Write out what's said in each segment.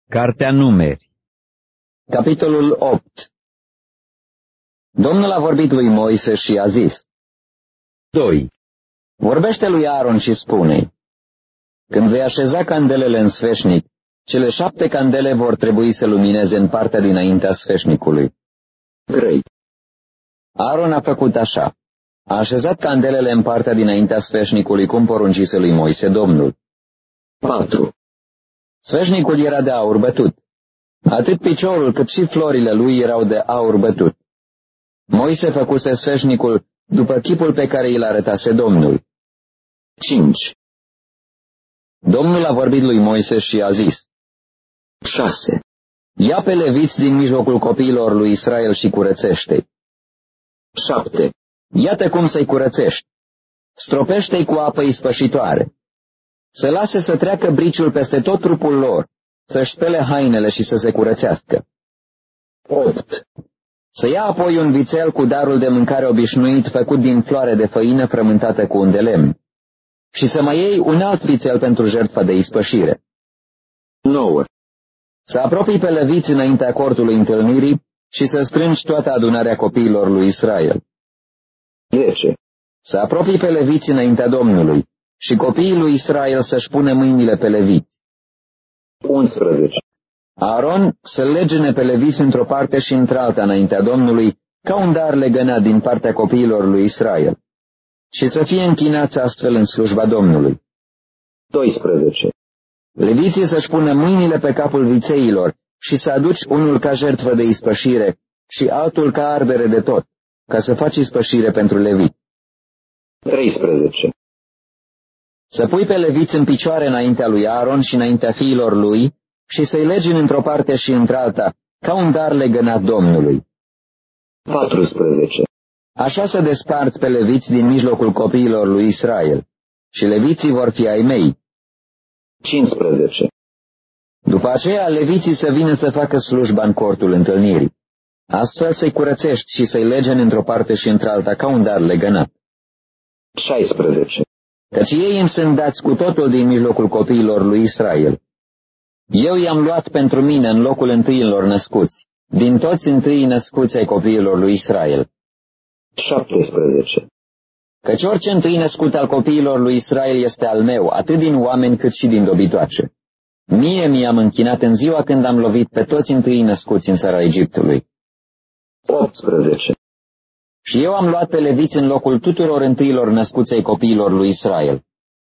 Cartea Numeri. Capitolul 8. Domnul a vorbit lui Moise și a zis: 2. Vorbește lui Aaron și spune: când vei așeza candelele în sfeșnic, cele 7 candele vor trebui să lumineze în partea dinaintea sfeșnicului. 3. Aaron a făcut așa. A așezat candelele în partea dinaintea sfeșnicului, cum poruncise lui Moise Domnul. 4. Sfeșnicul era de aur bătut. Atât piciorul cât și florile lui erau de aur bătut. Moise făcuse sfeșnicul după chipul pe care îl arătase Domnul. 5. Domnul a vorbit lui Moise și a zis: 6. Ia pe leviți din mijlocul copiilor lui Israel și curățește-i. 7. Iată cum să-i curățești. Stropește-i cu apă ispășitoare. Să lase să treacă briciul peste tot trupul lor, să-și spele hainele și să se curățească. 8. Să ia apoi un vițel cu darul de mâncare obișnuit făcut din floare de făină frământată cu un de lemn. Și să mai iei un alt vițel pentru jertfa de ispășire. 9. Să apropii pe leviți înaintea cortului întâlnirii și să strângi toată adunarea copiilor lui Israel. 10. Să apropii pe leviți înaintea Domnului și copiii lui Israel să-și pună mâinile pe leviți. 11. Aaron să legene pe leviți într-o parte și într-alta înaintea Domnului, ca un dar legănat din partea copiilor lui Israel, și să fie închinați astfel în slujba Domnului. 12. Leviții să-și pună mâinile pe capul vițeilor și să aduci unul ca jertfă de ispășire și altul ca ardere de tot, ca să faci ispășire pentru leviți. 13. Să pui pe leviți în picioare înaintea lui Aaron și înaintea fiilor lui și să-i legini într-o parte și într-alta, ca un dar legănat Domnului. 14. Așa să desparți pe leviți din mijlocul copiilor lui Israel, și leviții vor fi ai mei. 15. După aceea, leviții să vină să facă slujba în cortul întâlnirii. Astfel să-i curățești și să-i legeni într-o parte și într-alta, ca un dar legănat. 16. Căci ei îmi sunt dați cu totul din mijlocul copiilor lui Israel. Eu i-am luat pentru mine în locul întâiilor născuți, din toți întâii născuți ai copiilor lui Israel. 17. Căci orice întâi născut al copiilor lui Israel este al meu, atât din oameni cât și din dobitoace. Mie mi-am închinat în ziua când am lovit pe toți întâii născuți în țara Egiptului. 18. Și eu am luat pe leviți în locul tuturor întâilor născuți ai copiilor lui Israel.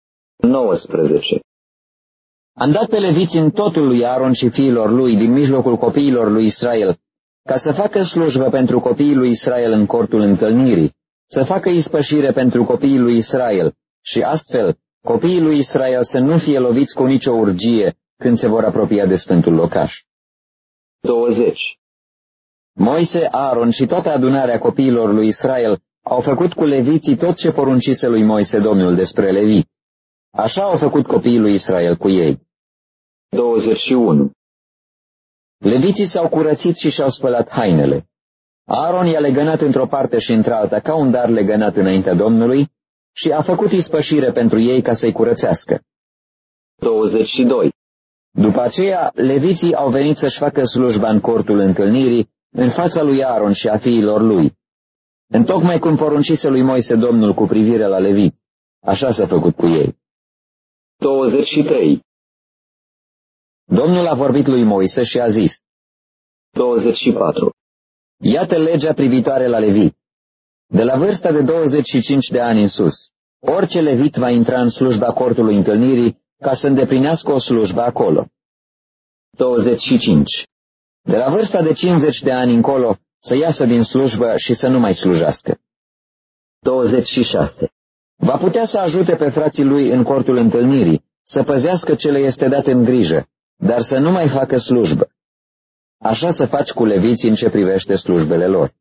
19. Am dat pe leviți în totul lui Aaron și fiilor lui din mijlocul copiilor lui Israel, ca să facă slujbă pentru copiii lui Israel în cortul întâlnirii, să facă ispășire pentru copiii lui Israel și astfel copiii lui Israel să nu fie loviți cu nicio urgie când se vor apropia de sfântul locaș. 20. Moise, Aaron și toată adunarea copiilor lui Israel au făcut cu leviții tot ce poruncise lui Moise Domnul despre leviți. Așa au făcut copiii lui Israel cu ei. 21. Leviții s-au curățit și și-au spălat hainele. Aaron i-a legănat într-o parte și într-alta ca un dar legănat înaintea Domnului și a făcut ispășire pentru ei ca să-i curățească. 22. După aceea, leviții au venit să-și facă slujba în cortul întâlnirii în fața lui Aaron și a fiilor lui. Întocmai cum poruncise lui Moise Domnul cu privire la leviți, așa s-a făcut cu ei. 23. Domnul a vorbit lui Moise și a zis: 24. Iată legea privitoare la levit. De la vârsta de 25 de ani în sus, orice levit va intra în slujba cortului întâlnirii ca să îndeplinească o slujbă acolo. 25. De la vârsta de 50 de ani încolo să iasă din slujbă și să nu mai slujească. 26. Va putea să ajute pe frații lui în cortul întâlnirii, să păzească ce le este dat în grijă, dar să nu mai facă slujbă. Așa să faci cu leviții în ce privește slujbele lor.